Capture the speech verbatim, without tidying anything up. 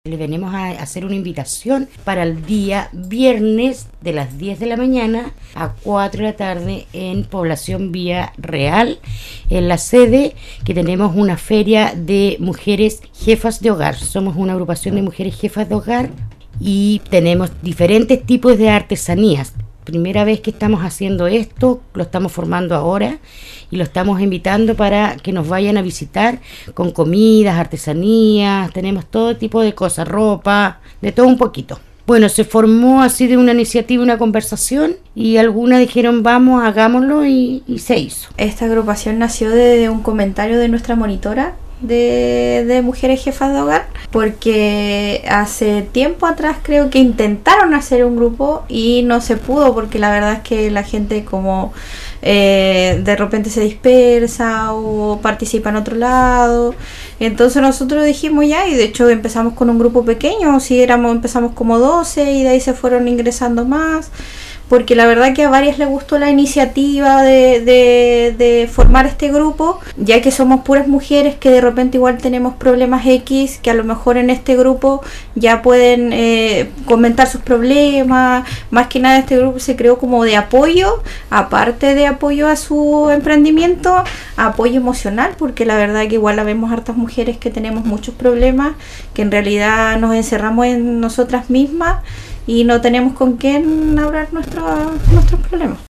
Le venimos a hacer una invitación para el día viernes de las diez de la mañana a cuatro de la tarde en Población Vía Real, en la sede que tenemos una feria de mujeres jefas de hogar. Somos una agrupación de mujeres jefas de hogar y tenemos diferentes tipos de artesanías. Primera vez que estamos haciendo esto, lo estamos formando ahora y lo estamos invitando para que nos vayan a visitar con comidas, artesanías, tenemos todo tipo de cosas, ropa, de todo un poquito. Bueno, se formó así de una iniciativa, una conversación y algunas dijeron vamos, hagámoslo y, y se hizo. Esta agrupación nació de un comentario de nuestra monitora de, de mujeres jefas de hogar, porque hace tiempo atrás creo que intentaron hacer un grupo y no se pudo, porque la verdad es que la gente como eh, de repente se dispersa o participa en otro lado. Entonces nosotros dijimos ya, y de hecho empezamos con un grupo pequeño, si éramos, empezamos como doce y de ahí se fueron ingresando más, porque la verdad que a varias les gustó la iniciativa de, de, de formar este grupo, ya que somos puras mujeres que de repente igual tenemos problemas X, que a lo mejor en este grupo ya pueden eh, comentar sus problemas. Más que nada este grupo se creó como de apoyo, aparte de apoyo a su emprendimiento, apoyo emocional, porque la verdad que igual la vemos hartas mujeres que tenemos muchos problemas, que en realidad nos encerramos en nosotras mismas y no tenemos con quién hablar nuestro, nuestros problemas.